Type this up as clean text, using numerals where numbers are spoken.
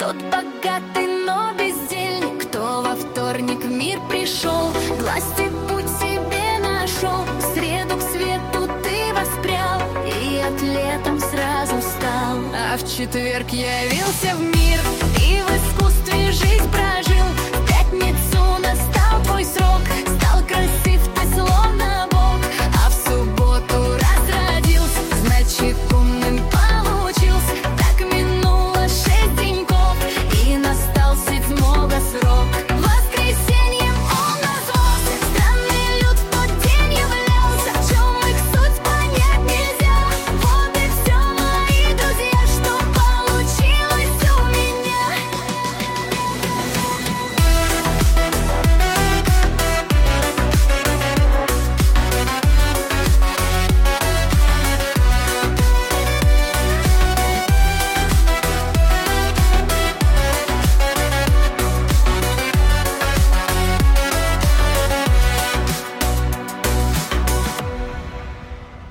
Тот богатый, но бездельник, кто во вторник в мир пришел, власти путь себе нашел. В среду к свету ты воспрял и атлетом сразу стал. А в четверг явился в мир и в искусстве жизнь прожил. В пятницу настал твой срок.